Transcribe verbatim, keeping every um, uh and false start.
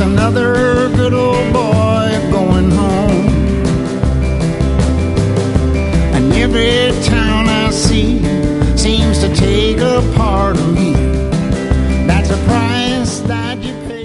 another good old boy going home. And every town I see seems to take a part of me. That's a price that you pay.